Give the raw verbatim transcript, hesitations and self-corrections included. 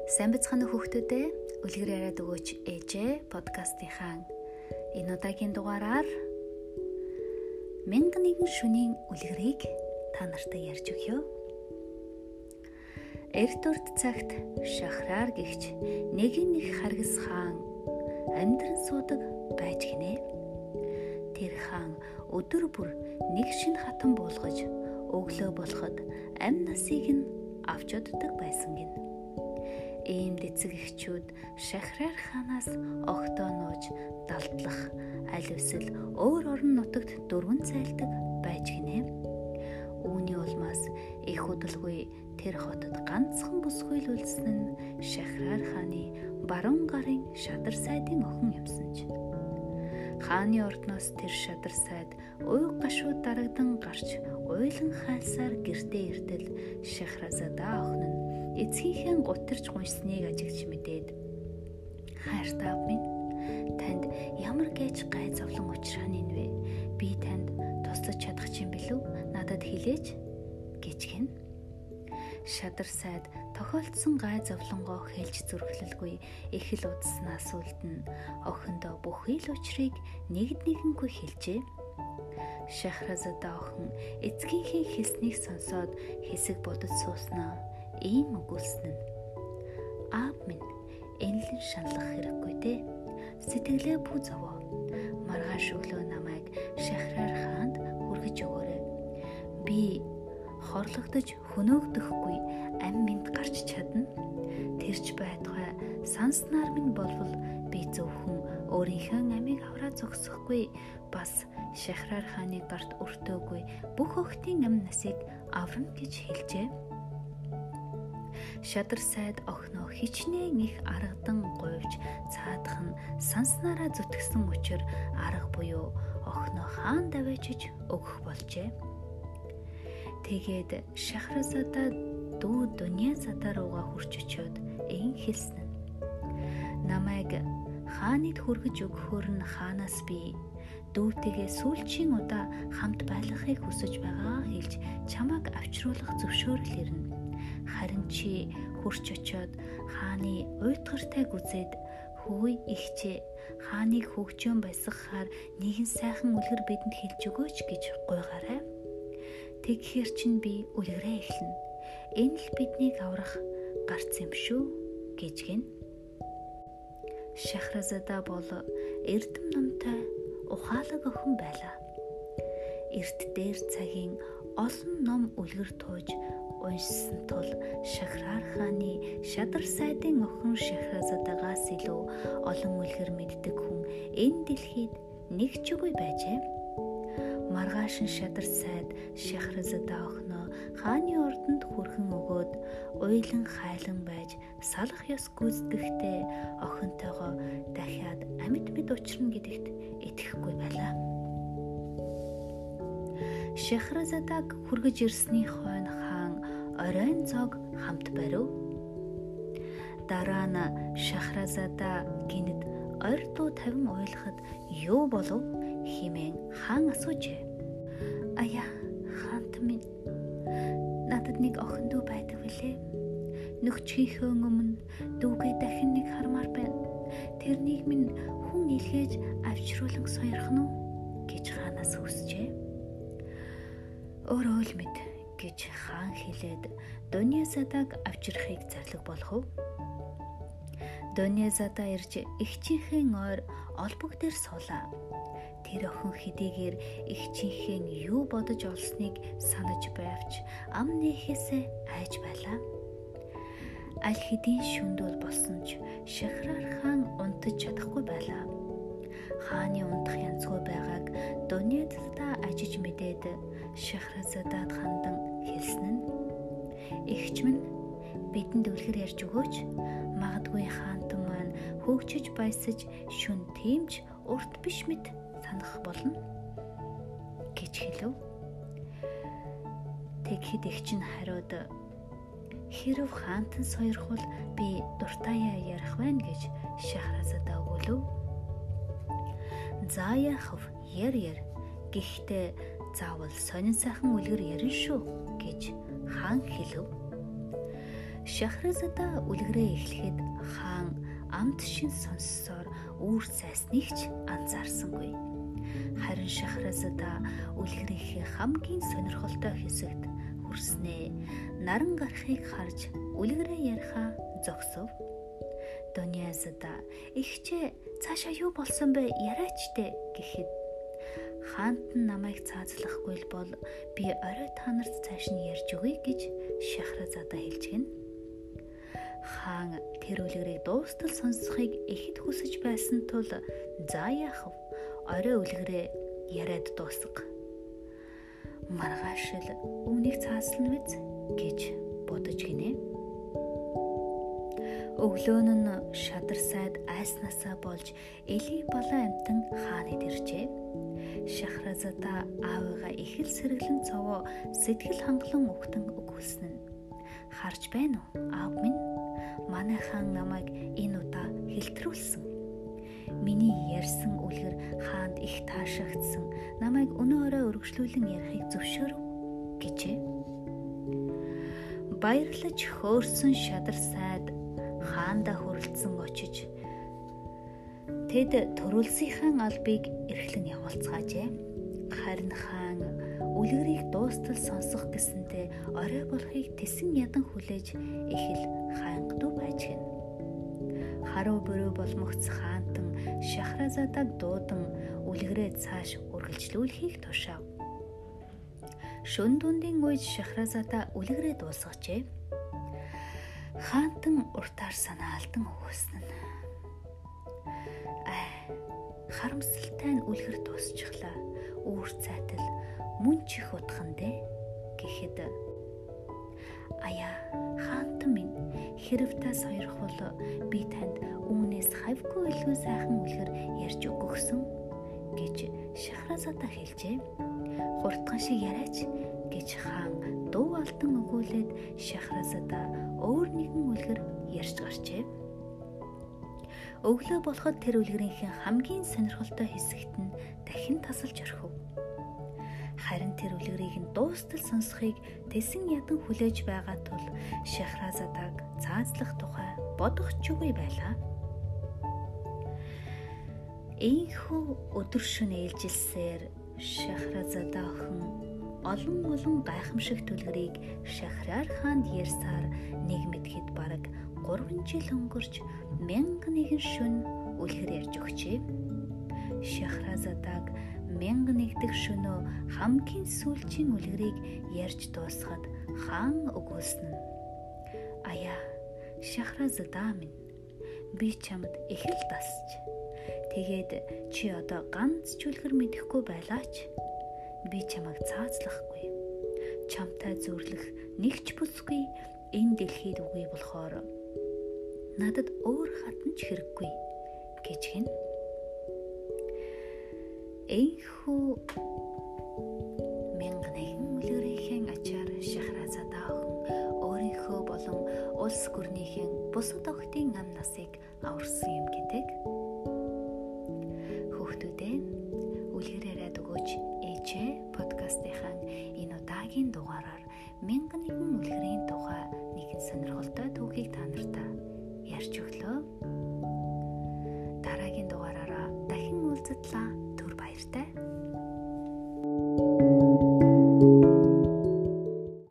Сайн бацхан хүүхдүүдээ үлгэр яриад өгөөч ээжээ подкастынхаа энэ удаагийн дугаараар мянга нэгэн шөнийн үлгэрийг та нартай ярьж өгье. Эрт урт цагт шахраар гихч нэгэн нэг харгас хаан амьдран суудаг байж гинэ. Тэр хаан өдөр бүр нэг шин хатан буулгаж өглөө болоход амь насыг нь авч уддаг байсан гин. Ийм дэцэг эхчүүд шахраар хаанаас огтоо нууж далдлах аль эсвэл өөр орон нутагт дөрвөн зайлдаг байж гинэ. Үүний улмаас их удалгүй тэр хотод ганцхан бүсгүй үлдсэн нь шахраар хааны баруун гарын шадар сайдын охин юмсанч. Хааны ордноос тэр шадар сайд уй гашууд дарагдан гарч уйлан хайлсаар гэртээ иртэл Шахразада охин нь эцгийнхээ гутарч гуншсныг ажигч мэдээд хайртай аав минь, танд ямар гэж гай зовлон учрах нь вэ? Би танд туслаж чадах юм билүү? Надад хэлээч гэж гин. Шадар сайд тохиолдсон гай зовлонгоо хэлж зүрхлэлгүй их л удснаас үлдэн охиндоо бүхий л учрыг нэгд нэгэнгүй хэлжээ. Шахразада охин эцгийнхээ хэлснийг сонсоод хэсэг бодож сууснаа ийм өгүүлсэн нь: аав минь, энэлэн шаналлах хэрэггүй дээ. Сэтгэлээ бүү зовоо. Маргааш өглөө намайг шахраар хаанд хүргэж өгөөрэй. Би хорлогдож хөнөөгдөхгүй амь минь гарч чадна. Тэрч байтугай санснаар минь болвол би зөвхөн өөрийнхөө амийг авраа зогсохгүй, бас шахраар хааны гарт өртөөгүй бүх охтын амь насыг аврна гэж хэлжээ. Шадар сайд охиноо хичнээн их аргадан гуйвж цаадах нь санснараа зүтгэсэн учир арга буюу охиноо хаан даваачиж өгөх болжээ. Тэгээд Шахразада дүү Дүньязада руугаа хурч очиод ийн хэлсэн нь: намайг хаанид хүргэж өгөхөөр нь хаанаас би дүүтэйгээ сүүлчийн удаа хамт байлгахыг хүсэж байгаа хэлж чамайг авчруулах зөвшөөрөл ирнэ. Харин чи хурч очиод хааны уйтгартайг үзээд хөөе ихчээ, хааныг хөгжөөн баясгахаар нэгэн сайхан үлгэр бидэнд хэлж өгөөч гэж гуйгаарай. Тэгэхэр чин би үлгэрээ эхлэнэ. Энэ л биднийг аврах гарц юм шүү гэж гин. Шахразада бол эрдэм номтой ухаалаг охин байлаа. Эрт дээр цагийн олон ном үлгэр тууж уншсан тул Шахраар хааны шадар сайдын охин Шахразадагаас илүү олон үлгэр мэддэг хүн энэ дэлхийд нэг ч үгүй байжээ. Маргааш нь шадар сайд Шахразада охиноо хааны ордонд хүрхэн өгөөд уйлан хайлан байж салах ёс гүйцэтгэхдээ охинтойгоо дахиад амьд мэд учрна гэдэгт итгэхгүй байлаа. Шахразадаг хүргэж ирсний хойно хаан оройн зог хамт барив. Дараа нь Шахразада гинэд ойр дуу тавин уйлахад юу болов хэмээн хаан асуужээ. Аяа, хаант минь, надад нэг охин дүү байдаг билээ. Нөхчийнхөө өмнө дүүгээ дахин нэг хармаар байна. Тэрнийг минь хүн илгээж авчруулан сойрох нь гэж хаанаас хүсжээ. Өөрөө л мэд гэж хаан хэлээд Дүньязадаг авчрахыг зарлаг болгов. Дүньязада ирж эгчийнхээ ойр олбог дээр суулаа. Тэр охин хэдийгээр эгчийнхээ юу бодож олсныг санаж байвч ам нээхээсээ айж байлаа. Аль хэдийн шүндүүл болсон ч Шахраар хаан унтаж чадахгүй байлаа. Хааны унтах янзгүй байгааг Дүньязада ажиж мэдээд Шахразадад хандан хэлсэн нь: эгч минь, бидэнд үлгэр ярьж өгөөч. Магадгүй хаантан маань хөгжиж баясаж шүн тимж урт биш мэт санах болно гэж хэлв. Тэгэхэд эгч нь хариуд: хэрв хаантан сойрхвол би дуртаяа ярих байна гэж Шахразада өгүүлв. За яахав, яр яр. Гэхдээ заавал сонин сайхан үлгэр ярина шүү гэж хаан хэлв. Шахразада үлгэрээ эхлэхэд хаан амт шин сонссоор үүр сайсныг ч анзаарсангүй. Харин Шахразада үлгэрийнхээ хамгийн сонирхолтой хэсэгт хүрснээ наран гарахыг харж үлгэрээ ярихаа зогсов. Дуньязада ихчээ цаашаа юу болсон бэ яраач дээ гэхэд хаант нь намайг цаазлахгүй л бол би орой та нарт цааш нь ярьж өгье гэж Шахразада хэлж гин. Хаан тэр үлгэрийг дуустал сонсохыг ихэд хүсэж байсан тул за яах вэ? Орой үлгэрээ яриад дуусга. Маргааш л үүнийг цааслана биз гэж бодож гинэ. Өглөөн нь шадар сайд айснасаа болж элий балан амтан хаанид иржээ. Шахразада аавыгаа их л сэргэлэн цовоо сэтгэл хангалан өгтөн өгүүлсэн нь харж байна уу аав минь, манай хаан намайг энэ удаа хэлтрүүлсэн. Миний ярьсан үлгэр хаанд их таашаагдсан, намайг өнөө орой өргөжлүүлэн ярихыг зөвшөөрөв гэжээ. Баярлаж хөөрсөн шадар сайд хаанда хүрэлцэн очиж тэд төрүүлсийн албыг эрхлэн явуулцгаажээ. Харин хаан үлгэрийг дуустал сонсох гэсэнтэй орой болохыг тэсэн ядан хүлээж их л хайнгадуу байж гэн. Харуу бүрөө болмогц хаантан Шахразадаг дуудан үлгэрээ цааш үргэлжлүүлэхийг тушаав. Шөнө дундын үед Шахразада үлгэрээ дуусгажээ. Хаантан уртаар санаа алдан өгөөсөн нь аа харамсалтай нь үлгэр дуусчихлаа. Үүр цайтал мөн чих утхан дээ гэхэд аяа хаантан минь, хэрв та сойрхол би танд үүнээс хавьгүй илүү сайхан үлгэр ярьж өгөхсөн гэж Шахразада хэлжээ. Хурдхан шиг яриач гэж хаан дуу алдан өгүүлээд Шахразада өөр нэгэн үлгэр ярьж гарчээ. Өглөө болоход тэр үлгэрийнхээ хамгийн сонирхолтой хэсэгт нь дахин тасалж орхив. Харин тэр үлгэрийг нь дуустал сонсохыг тэсэн ядан хүлээж байгаа тул Шахразадаг цаазлах тухай бодох ч үгүй байлаа. Ийхүү өдөр шөнө ээлжилсээр Шахразада охин олон олон гайхамшигт үлгэрийг Шахрар хаанд ярьсаар нэг мэдхэд бараг гурван жил өнгөрч мянга нэгэн шөнө үлгэр ярьж өгчээ. Шахразадаг мянга нэгдэх шөнөө хамгийн сүүлчийн үлгэрийг ярьж дуусгаад хаан өгүүлсэн нь аяа Шахразада минь, би чамд их л дасч тэгээд чи одоо ганц ч үлгэр мэдэхгүй байлаач би чамайг цаазлахгүй, чамтай зүрлэх нэг ч бүсгүй энэ дэлхийд үгүй болохоор надад өөр хатан ч хэрэггүй гэж гин. Ийхүү мянга нэгэн үлгэрийн ачаар Шахразада охин өөрийнхөө болон улс гүрнийхэн бусад охидын ам насыг аварсан юм гэдэг. Хүүхдүүдээ үлгэрээрээ өгөөч ээжээ подкастынхаа энэ удаагийн дугаараар мянга нэгэн үлгэрийн тухай нэгэн сонирхолтой түүхийг та нартай ярьж өглөө. Дараагийн дугаараараа дахин уулзтлаа. Түр баяртай.